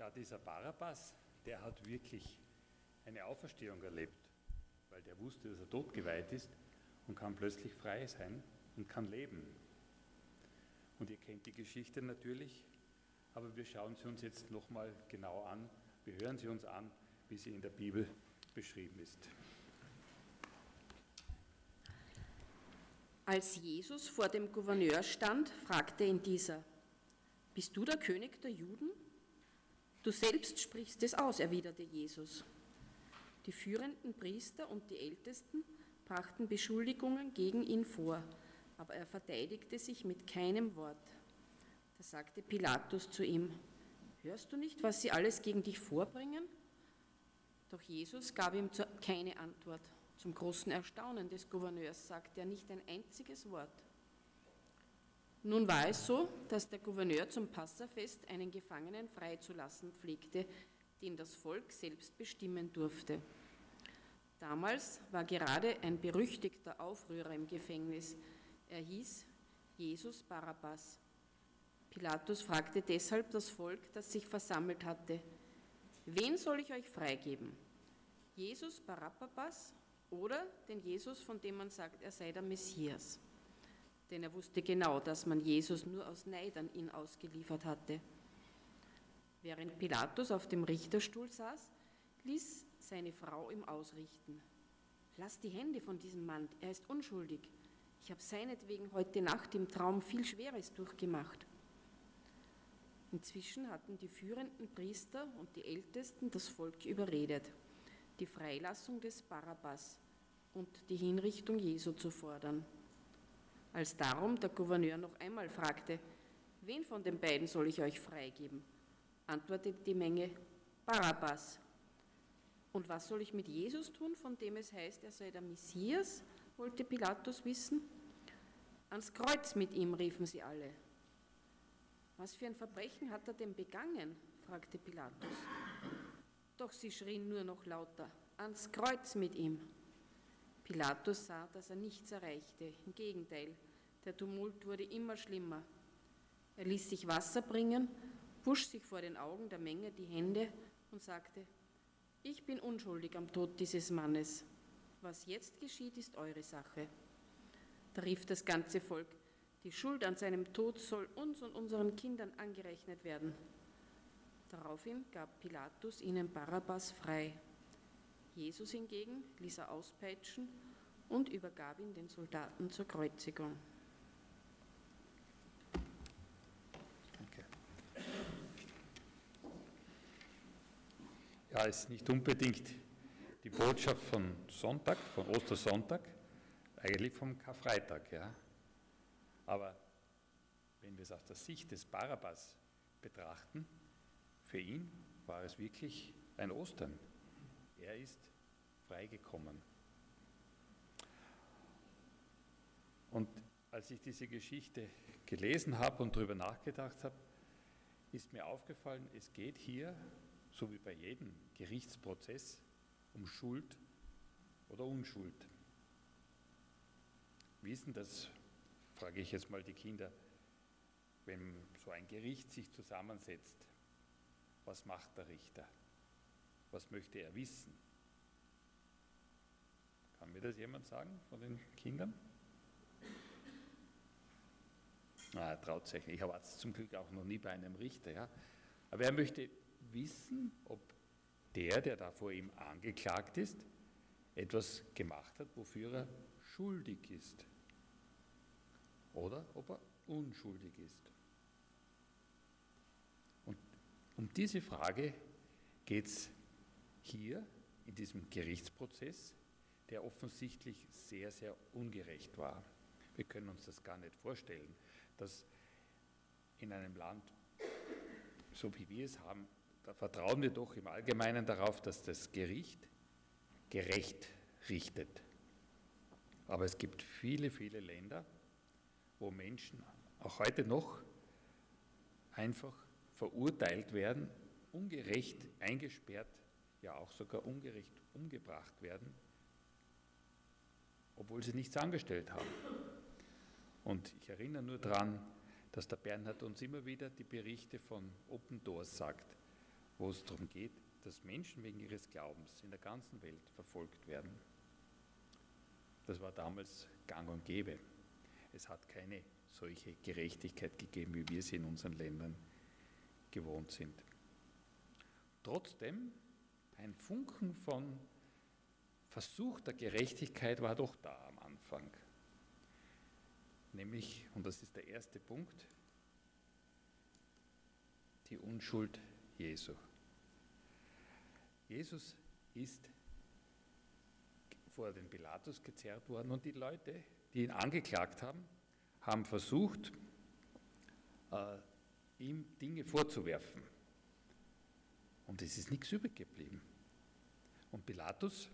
Ja, dieser Barabbas, der hat wirklich eine Auferstehung erlebt, weil der wusste, dass er totgeweiht ist und kann plötzlich frei sein und kann leben. Und ihr kennt die Geschichte natürlich, aber wir schauen sie uns jetzt nochmal genau an. Wir hören sie uns an, wie sie in der Bibel beschrieben ist. Als Jesus vor dem Gouverneur stand, fragte ihn dieser: Bist du der König der Juden? Du selbst sprichst es aus, erwiderte Jesus. Die führenden Priester und die Ältesten brachten Beschuldigungen gegen ihn vor, aber er verteidigte sich mit keinem Wort. Da sagte Pilatus zu ihm: Hörst du nicht, was sie alles gegen dich vorbringen? Doch Jesus gab ihm keine Antwort. Zum großen Erstaunen des Gouverneurs sagte er nicht ein einziges Wort. Nun war es so, dass der Gouverneur zum Passafest einen Gefangenen freizulassen pflegte, den das Volk selbst bestimmen durfte. Damals war gerade ein berüchtigter Aufrührer im Gefängnis. Er hieß Jesus Barabbas. Pilatus fragte deshalb das Volk, das sich versammelt hatte: Wen soll ich euch freigeben? Jesus Barabbas oder den Jesus, von dem man sagt, er sei der Messias? Denn er wusste genau, dass man Jesus nur aus Neid an ihn ausgeliefert hatte. Während Pilatus auf dem Richterstuhl saß, ließ seine Frau ihm ausrichten: Lass die Hände von diesem Mann, er ist unschuldig. Ich habe seinetwegen heute Nacht im Traum viel Schweres durchgemacht. Inzwischen hatten die führenden Priester und die Ältesten das Volk überredet, die Freilassung des Barabbas und die Hinrichtung Jesu zu fordern. Als darum der Gouverneur noch einmal fragte: Wen von den beiden soll ich euch freigeben? Antwortete die Menge: Barabbas. Und was soll ich mit Jesus tun, von dem es heißt, er sei der Messias? Wollte Pilatus wissen. Ans Kreuz mit ihm, riefen sie alle. Was für ein Verbrechen hat er denn begangen? Fragte Pilatus. Doch sie schrien nur noch lauter: Ans Kreuz mit ihm. Pilatus sah, dass er nichts erreichte. Im Gegenteil, der Tumult wurde immer schlimmer. Er ließ sich Wasser bringen, wusch sich vor den Augen der Menge die Hände und sagte: Ich bin unschuldig am Tod dieses Mannes. Was jetzt geschieht, ist eure Sache. Da rief das ganze Volk: Die Schuld an seinem Tod soll uns und unseren Kindern angerechnet werden. Daraufhin gab Pilatus ihnen Barabbas frei. Jesus hingegen ließ er auspeitschen und übergab ihn den Soldaten zur Kreuzigung. Danke. Ja, es ist nicht unbedingt die Botschaft von Sonntag, von Ostersonntag, eigentlich vom Karfreitag. Ja. Aber wenn wir es aus der Sicht des Barabbas betrachten, für ihn war es wirklich ein Ostern. Er ist freigekommen. Und als ich diese Geschichte gelesen habe und darüber nachgedacht habe, ist mir aufgefallen, es geht hier, so wie bei jedem Gerichtsprozess, um Schuld oder Unschuld. Wie ist denn das, frage ich jetzt mal die Kinder, wenn so ein Gericht sich zusammensetzt? Was macht der Richter? Was möchte er wissen? Kann mir das jemand sagen von den Kindern? Er traut sich nicht. Ich war zum Glück auch noch nie bei einem Richter. Ja? Aber er möchte wissen, ob der da vor ihm angeklagt ist, etwas gemacht hat, wofür er schuldig ist. Oder ob er unschuldig ist. Und um diese Frage geht es hier in diesem Gerichtsprozess, der offensichtlich sehr, sehr ungerecht war. Wir können uns das gar nicht vorstellen, dass in einem Land, so wie wir es haben, da vertrauen wir doch im Allgemeinen darauf, dass das Gericht gerecht richtet. Aber es gibt viele, viele Länder, wo Menschen auch heute noch einfach verurteilt werden, ungerecht eingesperrt, ja auch sogar ungerecht umgebracht werden, obwohl sie nichts angestellt haben. Und ich erinnere nur daran, dass der Bernhard uns immer wieder die Berichte von Open Doors sagt, wo es darum geht, dass Menschen wegen ihres Glaubens in der ganzen Welt verfolgt werden. Das war damals gang und gäbe. Es hat keine solche Gerechtigkeit gegeben, wie wir sie in unseren Ländern gewohnt sind. Trotzdem, ein Funken von Versuch der Gerechtigkeit war doch da am Anfang. Nämlich, und das ist der erste Punkt, die Unschuld Jesu. Jesus ist vor den Pilatus gezerrt worden und die Leute, die ihn angeklagt haben, haben versucht, ihm Dinge vorzuwerfen. Und es ist nichts übrig geblieben. Und Pilatus,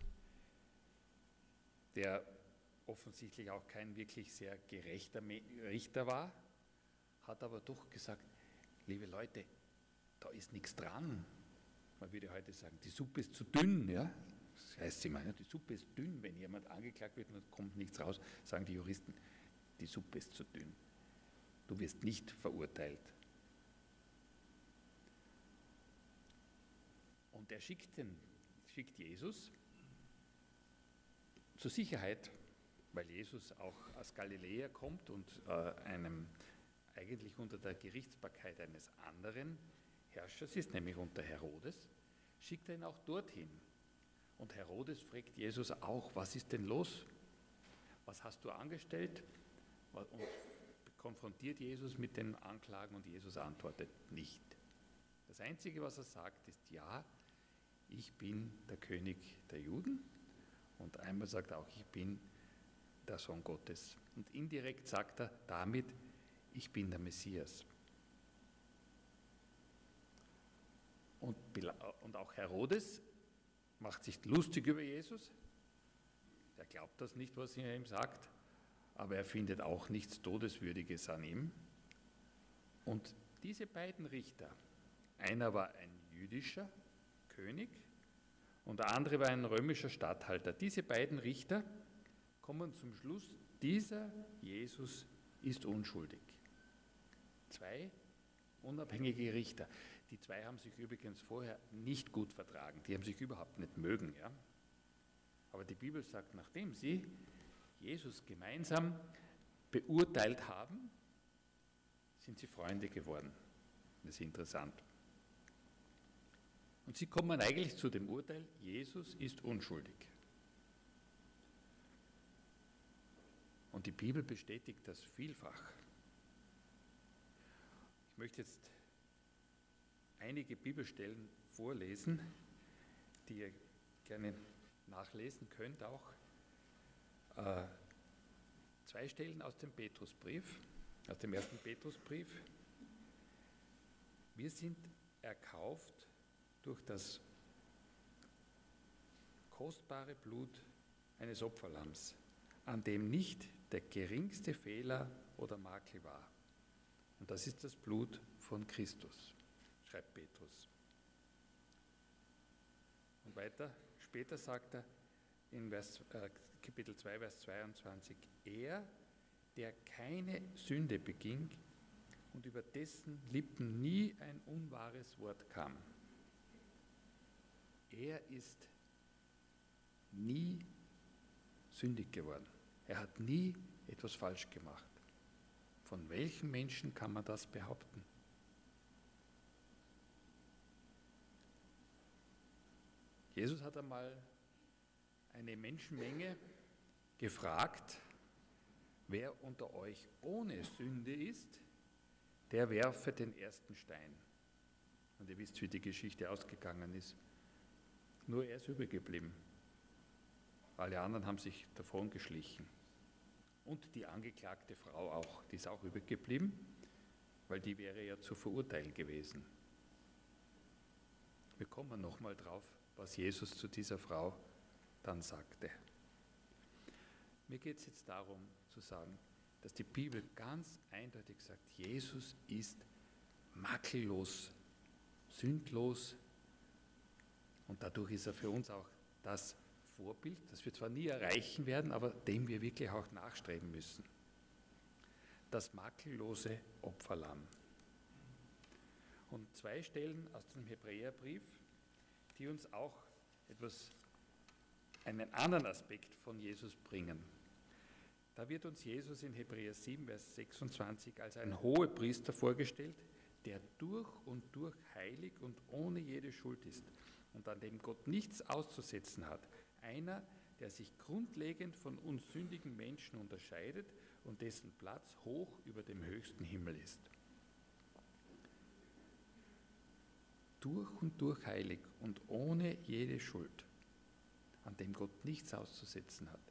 der offensichtlich auch kein wirklich sehr gerechter Richter war, hat aber doch gesagt, liebe Leute, da ist nichts dran. Man würde heute sagen, die Suppe ist zu dünn. Ja? Das heißt immer, die Suppe ist dünn. Wenn jemand angeklagt wird und kommt nichts raus, sagen die Juristen, die Suppe ist zu dünn. Du wirst nicht verurteilt. Und er schickt Jesus zur Sicherheit, weil Jesus auch aus Galiläa kommt und einem eigentlich unter der Gerichtsbarkeit eines anderen Herrschers ist, nämlich unter Herodes, schickt er ihn auch dorthin. Und Herodes fragt Jesus auch, was ist denn los? Was hast du angestellt? Und konfrontiert Jesus mit den Anklagen und Jesus antwortet nicht. Das Einzige, was er sagt, ist, ja, ich bin der König der Juden. Und einmal sagt er auch, ich bin der Sohn Gottes. Und indirekt sagt er damit, ich bin der Messias. Und auch Herodes macht sich lustig über Jesus. Er glaubt das nicht, was er ihm sagt, aber er findet auch nichts Todeswürdiges an ihm. Und diese beiden Richter, einer war ein jüdischer König und der andere war ein römischer Statthalter. Diese beiden Richter kommen zum Schluss, dieser Jesus ist unschuldig. Zwei unabhängige Richter. Die zwei haben sich übrigens vorher nicht gut vertragen, die haben sich überhaupt nicht mögen. Ja? Aber die Bibel sagt, nachdem sie Jesus gemeinsam beurteilt haben, sind sie Freunde geworden. Das ist interessant. Und sie kommen eigentlich zu dem Urteil, Jesus ist unschuldig. Und die Bibel bestätigt das vielfach. Ich möchte jetzt einige Bibelstellen vorlesen, die ihr gerne nachlesen könnt auch. Zwei Stellen aus dem Petrusbrief, aus dem ersten Petrusbrief. Wir sind erkauft durch das kostbare Blut eines Opferlamms, an dem nicht der geringste Fehler oder Makel war. Und das ist das Blut von Christus, schreibt Petrus. Und weiter, später sagt er in Kapitel 2, Vers 22, er, der keine Sünde beging und über dessen Lippen nie ein unwahres Wort kam. Er ist nie sündig geworden. Er hat nie etwas falsch gemacht. Von welchem Menschen kann man das behaupten? Jesus hat einmal eine Menschenmenge gefragt, wer unter euch ohne Sünde ist, der werfe den ersten Stein. Und ihr wisst, wie die Geschichte ausgegangen ist. Nur er ist übrig geblieben. Alle anderen haben sich davon geschlichen. Und die angeklagte Frau auch, die ist auch übrig geblieben, weil die wäre ja zu verurteilen gewesen. Wir kommen nochmal drauf, was Jesus zu dieser Frau dann sagte. Mir geht es jetzt darum zu sagen, dass die Bibel ganz eindeutig sagt, Jesus ist makellos, sündlos und dadurch ist er für uns auch das Vorbild, das wir zwar nie erreichen werden, aber dem wir wirklich auch nachstreben müssen. Das makellose Opferlamm. und 2 Stellen aus dem Hebräerbrief, die uns auch einen anderen Aspekt von Jesus bringen. Da wird uns Jesus in Hebräer 7, Vers 26 als ein Hohepriester vorgestellt, der durch und durch heilig und ohne jede Schuld ist und an dem Gott nichts auszusetzen hat. Einer, der sich grundlegend von uns sündigen Menschen unterscheidet und dessen Platz hoch über dem höchsten Himmel ist. Durch und durch heilig und ohne jede Schuld, an dem Gott nichts auszusetzen hat.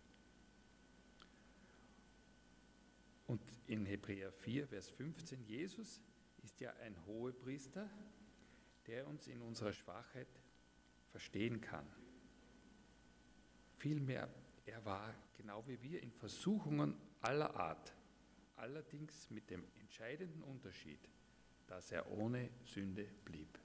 Und in Hebräer 4, Vers 15, Jesus ist ja ein Hohepriester, der uns in unserer Schwachheit verstehen kann. Vielmehr, er war genau wie wir in Versuchungen aller Art, allerdings mit dem entscheidenden Unterschied, dass er ohne Sünde blieb.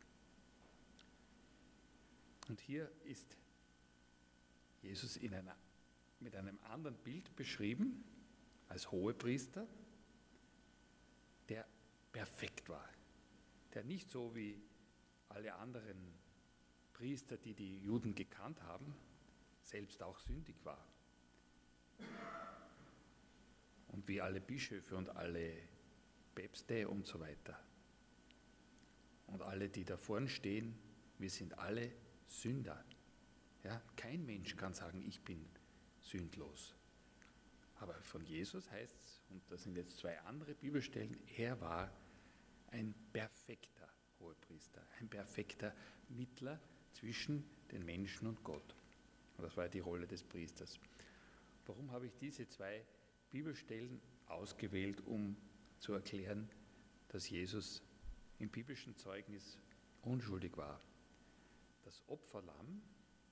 Und hier ist Jesus mit einem anderen Bild beschrieben, als Hohepriester, der perfekt war, der nicht so wie alle anderen Priester, die die Juden gekannt haben, selbst auch sündig war. Und wie alle Bischöfe und alle Päpste und so weiter. Und alle, die da vorne stehen, wir sind alle Sünder. Ja, kein Mensch kann sagen, ich bin sündlos. Aber von Jesus heißt es, und das sind jetzt 2 andere Bibelstellen, er war ein perfekter Hohepriester, ein perfekter Mittler zwischen den Menschen und Gott. Und das war ja die Rolle des Priesters. Warum habe ich diese 2 Bibelstellen ausgewählt, um zu erklären, dass Jesus im biblischen Zeugnis unschuldig war? Das Opferlamm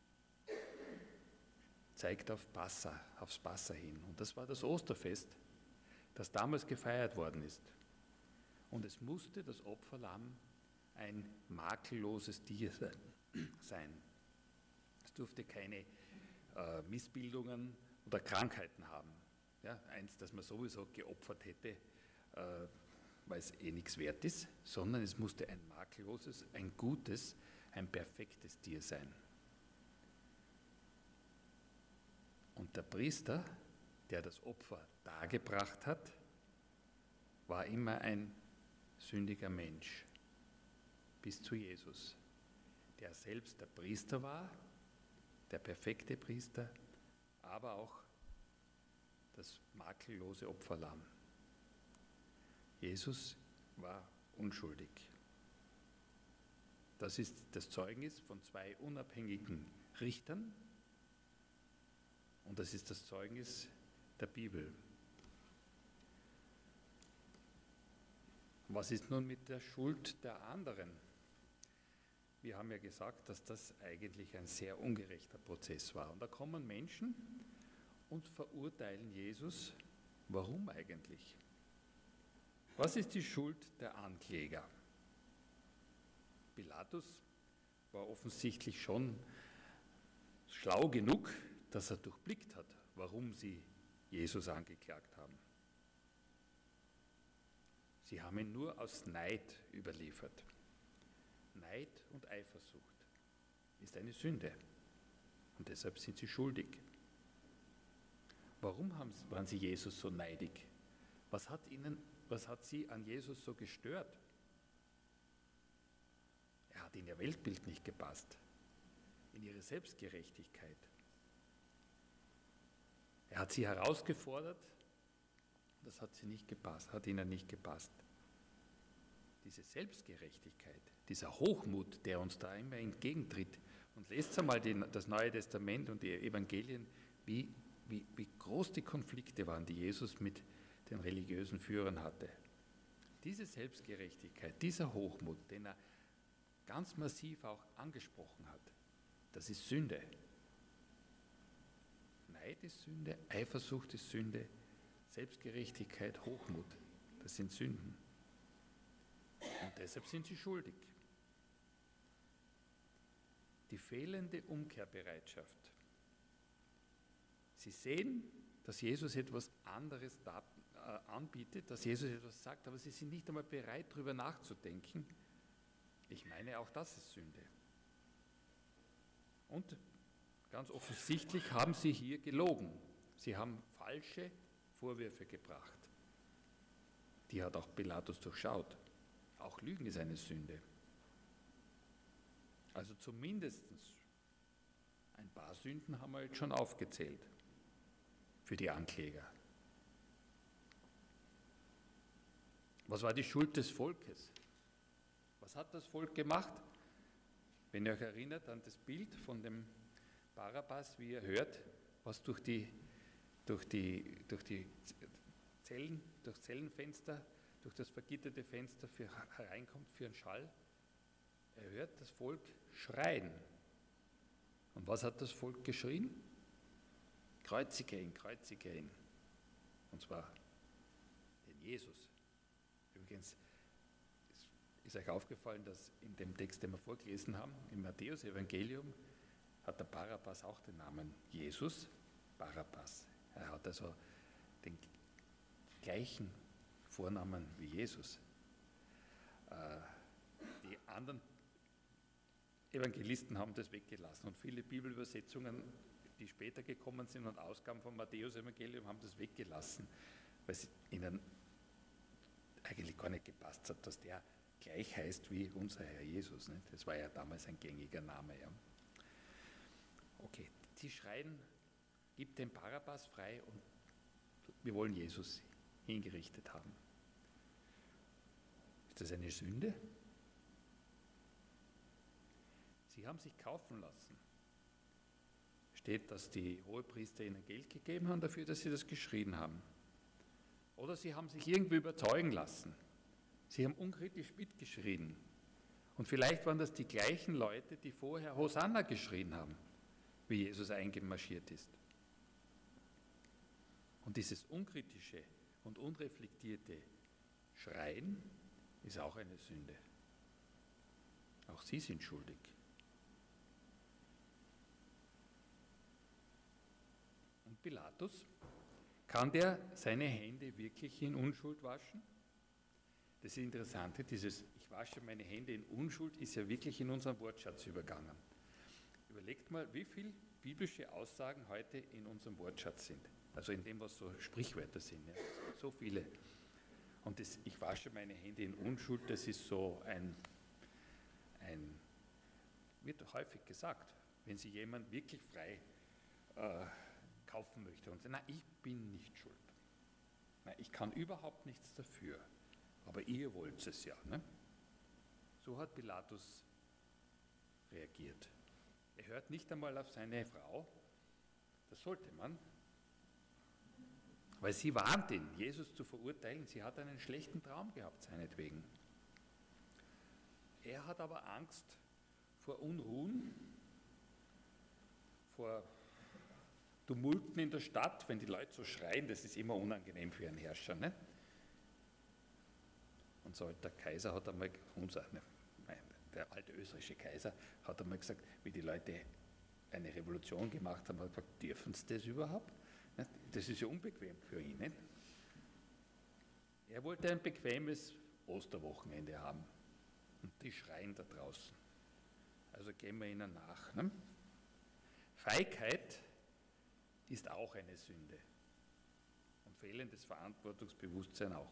zeigt aufs Passa hin. Und das war das Osterfest, das damals gefeiert worden ist. Und es musste das Opferlamm ein makelloses Tier sein. Es durfte keine Missbildungen oder Krankheiten haben. Ja, eins, das man sowieso geopfert hätte, weil es nichts wert ist, sondern es musste ein makelloses, ein gutes, ein perfektes Tier sein. Und der Priester, der das Opfer dargebracht hat, war immer ein sündiger Mensch, bis zu Jesus, der selbst der Priester war, der perfekte Priester, aber auch das makellose Opferlamm. Jesus war unschuldig. Das ist das Zeugnis von 2 unabhängigen Richtern und das ist das Zeugnis der Bibel. Was ist nun mit der Schuld der anderen? Wir haben ja gesagt, dass das eigentlich ein sehr ungerechter Prozess war. Und da kommen Menschen und verurteilen Jesus. Warum eigentlich? Was ist die Schuld der Ankläger? Pilatus war offensichtlich schon schlau genug, dass er durchblickt hat, warum sie Jesus angeklagt haben. Sie haben ihn nur aus Neid überliefert. Neid und Eifersucht ist eine Sünde und deshalb sind sie schuldig. Warum waren sie Jesus so neidig? Was hat sie an Jesus so gestört? Er hat in ihr Weltbild nicht gepasst, in ihre Selbstgerechtigkeit. Er hat sie herausgefordert, das hat ihnen nicht gepasst. Diese Selbstgerechtigkeit, dieser Hochmut, der uns da immer entgegentritt. Und lest einmal das Neue Testament und die Evangelien, wie groß die Konflikte waren, die Jesus mit den religiösen Führern hatte. Diese Selbstgerechtigkeit, dieser Hochmut, den er ganz massiv auch angesprochen hat, das ist Sünde. Neid ist Sünde, Eifersucht ist Sünde, Selbstgerechtigkeit, Hochmut, das sind Sünden. Und deshalb sind sie schuldig. Die fehlende Umkehrbereitschaft. Sie sehen, dass Jesus etwas anderes anbietet, dass Jesus etwas sagt, aber sie sind nicht einmal bereit, darüber nachzudenken Ich meine, auch das ist Sünde. Und ganz offensichtlich haben sie hier gelogen. Sie haben falsche Vorwürfe gebracht. Die hat auch Pilatus durchschaut. Auch Lügen ist eine Sünde. Also zumindest ein paar Sünden haben wir jetzt schon aufgezählt für die Ankläger. Was war die Schuld des Volkes? Was hat das Volk gemacht? Wenn ihr euch erinnert an das Bild von dem Barabbas, wie ihr hört, was durch Zellenfenster, durch das vergitterte Fenster hereinkommt für einen Schall. Er hört das Volk schreien. Und was hat das Volk geschrien? Kreuzige ihn, kreuzige ihn. Und zwar den Jesus. Übrigens ist euch aufgefallen, dass in dem Text, den wir vorgelesen haben, im Matthäus-Evangelium, hat der Barabbas auch den Namen Jesus, Barabbas. Er hat also den gleichen Vornamen wie Jesus. Die anderen Evangelisten haben das weggelassen und viele Bibelübersetzungen, die später gekommen sind und Ausgaben vom Matthäus-Evangelium, haben das weggelassen, weil es ihnen eigentlich gar nicht gepasst hat, dass der gleich heißt wie unser Herr Jesus. Nicht? Das war ja damals ein gängiger Name. Ja. Okay, die schreien, gib den Barabbas frei und wir wollen Jesus hingerichtet haben. Ist das eine Sünde? Sie haben sich kaufen lassen. Steht, dass die Hohepriester ihnen Geld gegeben haben dafür, dass sie das geschrien haben. Oder sie haben sich irgendwie überzeugen lassen. Sie haben unkritisch mitgeschrien. Und vielleicht waren das die gleichen Leute, die vorher Hosanna geschrien haben, wie Jesus eingemarschiert ist. Und dieses unkritische und unreflektierte Schreien ist auch eine Sünde. Auch sie sind schuldig. Und Pilatus, kann der seine Hände wirklich in Unschuld waschen? Das Interessante, dieses ich wasche meine Hände in Unschuld, ist ja wirklich in unseren Wortschatz übergangen. Überlegt mal, wie viele biblische Aussagen heute in unserem Wortschatz sind. Also in dem, was so Sprichwörter sind. Ja. So viele. Und das ich wasche meine Hände in Unschuld, das ist so wird häufig gesagt, wenn sich jemand wirklich frei kaufen möchte und sagt, na, ich bin nicht schuld. Na, ich kann überhaupt nichts dafür. Aber ihr wollt es ja. Ne? So hat Pilatus reagiert. Er hört nicht einmal auf seine Frau, das sollte man, weil sie warnt ihn, Jesus zu verurteilen. Sie hat einen schlechten Traum gehabt, seinetwegen. Er hat aber Angst vor Unruhen, vor Tumulten in der Stadt, wenn die Leute so schreien, das ist immer unangenehm für einen Herrscher. Ne? Und so der Kaiser hat einmal, der alte österreichische Kaiser hat einmal gesagt, wie die Leute eine Revolution gemacht haben, hat gesagt, dürfen sie das überhaupt? Das ist ja unbequem für ihn. Nicht? Er wollte ein bequemes Osterwochenende haben. Und die schreien da draußen. Also gehen wir ihnen nach. Ne? Feigheit ist auch eine Sünde. Und fehlendes Verantwortungsbewusstsein auch.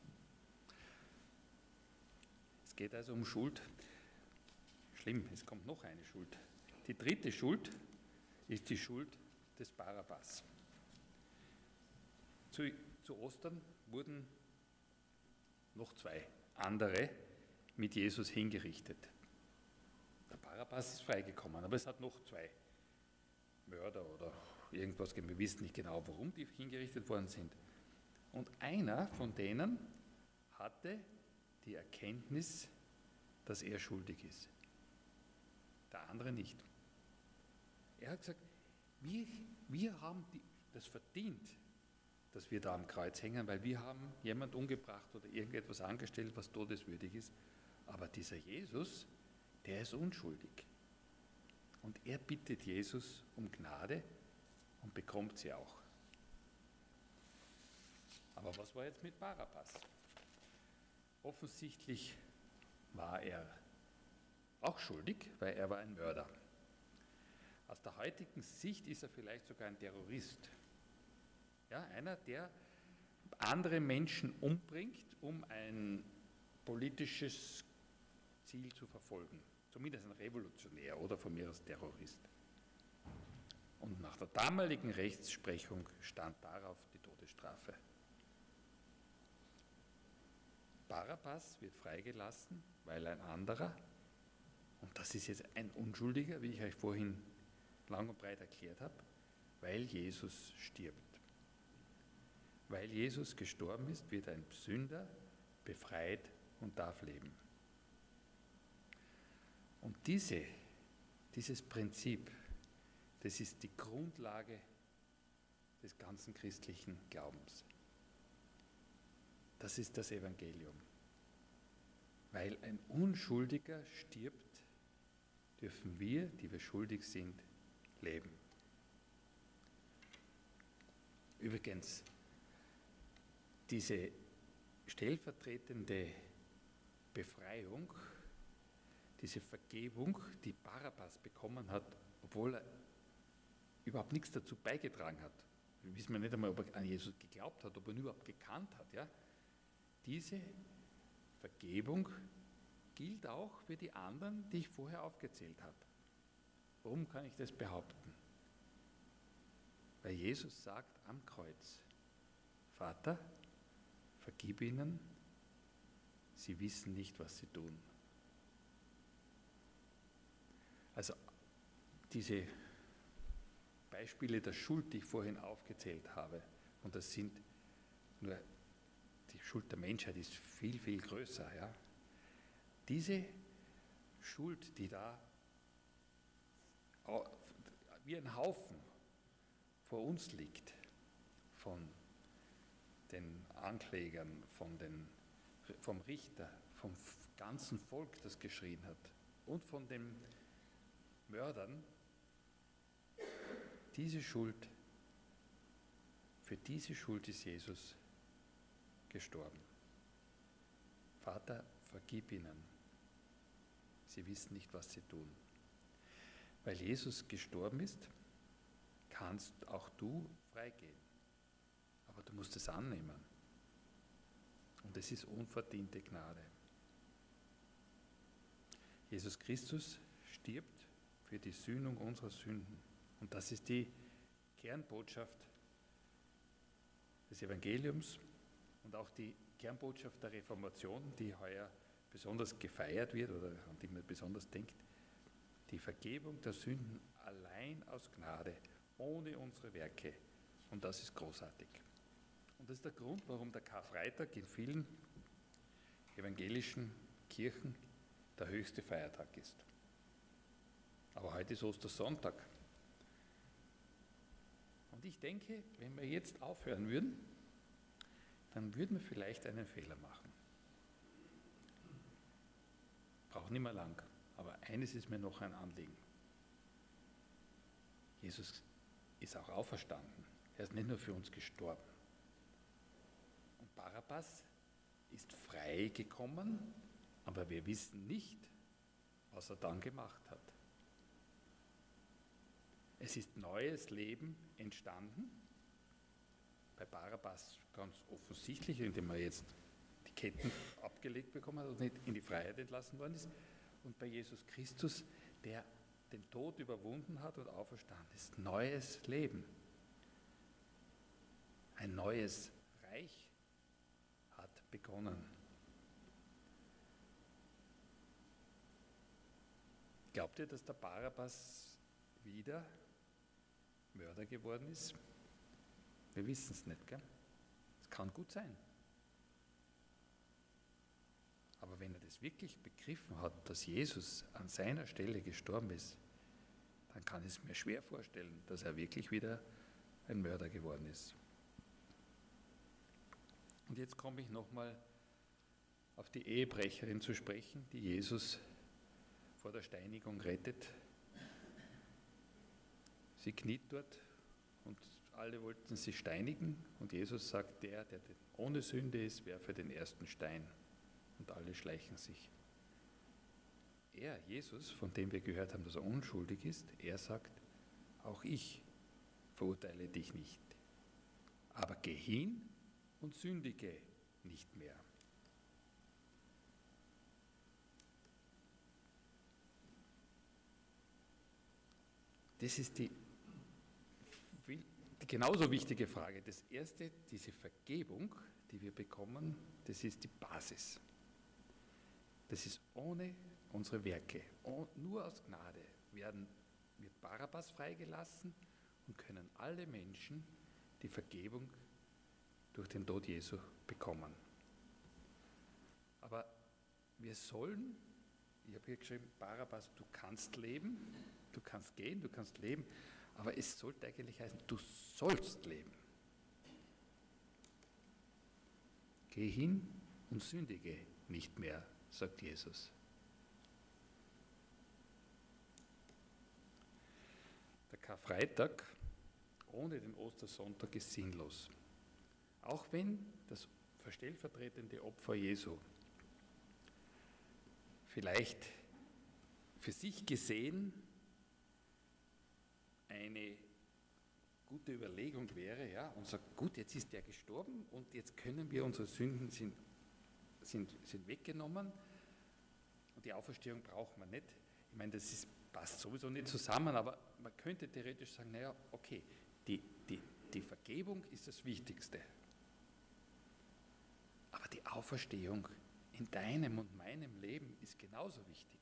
Es geht also um Schuld. Schlimm, es kommt noch eine Schuld. Die dritte Schuld ist die Schuld des Barabbas. Zu Ostern wurden noch zwei andere mit Jesus hingerichtet. Der Barabbas ist freigekommen, aber es hat noch zwei Mörder oder irgendwas gegeben. Wir wissen nicht genau, warum die hingerichtet worden sind. Und einer von denen hatte die Erkenntnis, dass er schuldig ist. Der andere nicht. Er hat gesagt, wir haben das verdient, dass wir da am Kreuz hängen, weil wir haben jemand umgebracht oder irgendetwas angestellt, was todeswürdig ist. Aber dieser Jesus, der ist unschuldig. Und er bittet Jesus um Gnade und bekommt sie auch. Aber was war jetzt mit Barabbas? Offensichtlich war er auch schuldig, weil er war ein Mörder. Aus der heutigen Sicht ist er vielleicht sogar ein Terrorist. Ja, einer, der andere Menschen umbringt, um ein politisches Ziel zu verfolgen. Zumindest ein Revolutionär oder von mir aus Terrorist. Und nach der damaligen Rechtsprechung stand darauf die Todesstrafe. Barabbas wird freigelassen, weil ein anderer, und das ist jetzt ein Unschuldiger, wie ich euch vorhin lang und breit erklärt habe, weil Jesus stirbt. Weil Jesus gestorben ist, wird ein Sünder befreit und darf leben. Und dieses Prinzip, das ist die Grundlage des ganzen christlichen Glaubens. Das ist das Evangelium. Weil ein Unschuldiger stirbt, dürfen wir, die wir schuldig sind, leben. Übrigens, diese stellvertretende Befreiung, diese Vergebung, die Barabbas bekommen hat, obwohl er überhaupt nichts dazu beigetragen hat. Wir wissen nicht einmal, ob er an Jesus geglaubt hat, ob er ihn überhaupt gekannt hat. Ja? Diese Vergebung gilt auch für die anderen, die ich vorher aufgezählt habe. Warum kann ich das behaupten? Weil Jesus sagt am Kreuz, Vater, vergib ihnen, sie wissen nicht, was sie tun. Also diese Beispiele der Schuld, die ich vorhin aufgezählt habe, und das sind nur, die Schuld der Menschheit ist viel, viel größer. Ja? Diese Schuld, die da wie ein Haufen vor uns liegt, von den Anklägern, vom Richter, vom ganzen Volk, das geschrien hat, und von den Mördern, für diese Schuld ist Jesus gestorben. Vater, vergib ihnen. Sie wissen nicht, was sie tun. Weil Jesus gestorben ist, kannst auch du freigehen. Aber du musst es annehmen. Und es ist unverdiente Gnade. Jesus Christus stirbt für die Sühnung unserer Sünden. Und das ist die Kernbotschaft des Evangeliums und auch die Kernbotschaft der Reformation, die heuer besonders gefeiert wird oder an die man besonders denkt. Die Vergebung der Sünden allein aus Gnade, ohne unsere Werke. Und das ist großartig. Und das ist der Grund, warum der Karfreitag in vielen evangelischen Kirchen der höchste Feiertag ist. Aber heute ist Ostersonntag. Und ich denke, wenn wir jetzt aufhören würden, dann würden wir vielleicht einen Fehler machen. Braucht nicht mehr lang, aber eines ist mir noch ein Anliegen. Jesus ist auch auferstanden. Er ist nicht nur für uns gestorben. Und Barabbas ist frei gekommen, aber wir wissen nicht, was er dann gemacht hat. Es ist neues Leben entstanden, bei Barabbas ganz offensichtlich, indem er jetzt die Ketten abgelegt bekommen hat und nicht in die Freiheit entlassen worden ist. Und bei Jesus Christus, der den Tod überwunden hat und auferstanden ist, neues Leben. Ein neues Reich hat begonnen. Glaubt ihr, dass der Barabbas wieder Mörder geworden ist? Wir wissen es nicht, gell? Es kann gut sein. Aber wenn er das wirklich begriffen hat, dass Jesus an seiner Stelle gestorben ist, dann kann ich es mir schwer vorstellen, dass er wirklich wieder ein Mörder geworden ist. Und jetzt komme ich nochmal auf die Ehebrecherin zu sprechen, die Jesus vor der Steinigung rettet. Sie kniet dort und alle wollten sie steinigen und Jesus sagt, der ohne Sünde ist, werfe den ersten Stein. Und alle schleichen sich. er, Jesus, von dem wir gehört haben, dass er unschuldig ist, er sagt, auch ich verurteile dich nicht. Aber geh hin und sündige nicht mehr. Das ist die genauso wichtige Frage. Das erste, diese Vergebung, die wir bekommen, das ist die Basis. Das ist ohne unsere Werke, nur aus Gnade wird Barabbas freigelassen und können alle Menschen die Vergebung durch den Tod Jesu bekommen. Aber wir sollen, ich habe hier geschrieben, Barabbas, du kannst leben, du kannst gehen, du kannst leben, aber es sollte eigentlich heißen, du sollst leben. Geh hin und sündige nicht mehr, sagt Jesus. Der Karfreitag ohne den Ostersonntag ist sinnlos. Auch wenn das stellvertretende Opfer Jesu vielleicht für sich gesehen eine gute Überlegung wäre, ja, und sagt, gut, jetzt ist der gestorben und jetzt können wir, unsere Sünden sind weggenommen und die Auferstehung braucht man nicht. Ich meine, passt sowieso nicht zusammen, aber man könnte theoretisch sagen, naja, okay, die Vergebung ist das Wichtigste. Aber die Auferstehung in deinem und meinem Leben ist genauso wichtig.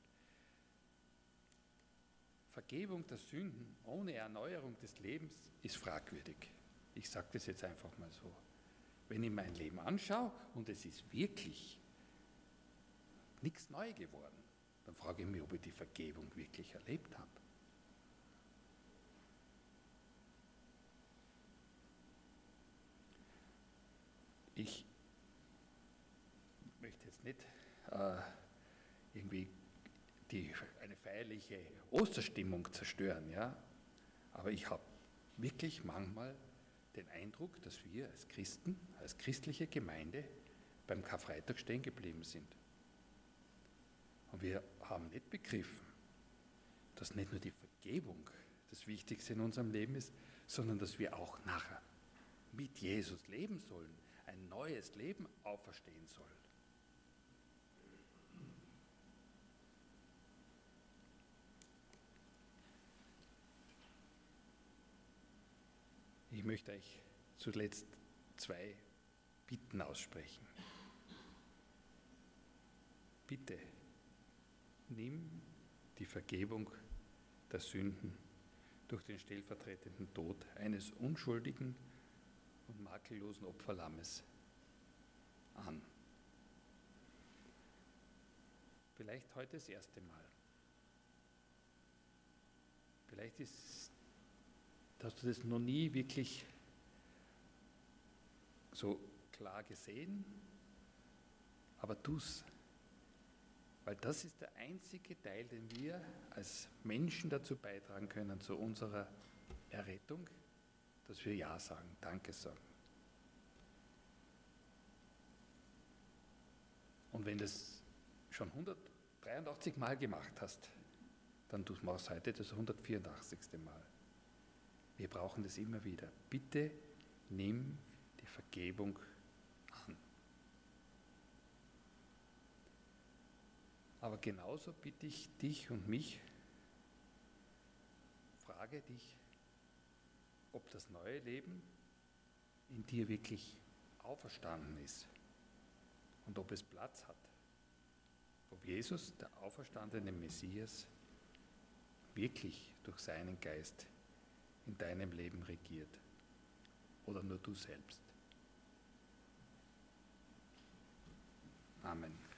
Vergebung der Sünden ohne Erneuerung des Lebens ist fragwürdig. Ich sage das jetzt einfach mal so. Wenn ich mein Leben anschaue und es ist wirklich nichts neu geworden, dann frage ich mich, ob ich die Vergebung wirklich erlebt habe. Ich möchte jetzt nicht irgendwie eine feierliche Osterstimmung zerstören, ja? Aber ich habe wirklich manchmal den Eindruck, dass wir als Christen, als christliche Gemeinde beim Karfreitag stehen geblieben sind. Und wir haben nicht begriffen, dass nicht nur die Vergebung das Wichtigste in unserem Leben ist, sondern dass wir auch nachher mit Jesus leben sollen, ein neues Leben auferstehen sollen. Ich möchte euch zuletzt 2 Bitten aussprechen. Bitte, nimm die Vergebung der Sünden durch den stellvertretenden Tod eines unschuldigen und makellosen Opferlammes an. Vielleicht heute das erste Mal. Vielleicht hast du das noch nie wirklich so klar gesehen, aber tu's. Weil das ist der einzige Teil, den wir als Menschen dazu beitragen können, zu unserer Errettung, dass wir Ja sagen, Danke sagen. Und wenn du das schon 183 Mal gemacht hast, dann machst du heute das 184. Mal. Wir brauchen das immer wieder. Bitte nimm die Vergebung an. Aber genauso bitte ich dich und mich, frage dich, ob das neue Leben in dir wirklich auferstanden ist und ob es Platz hat. Ob Jesus, der auferstandene Messias, wirklich durch seinen Geist in deinem Leben regiert oder nur du selbst. Amen.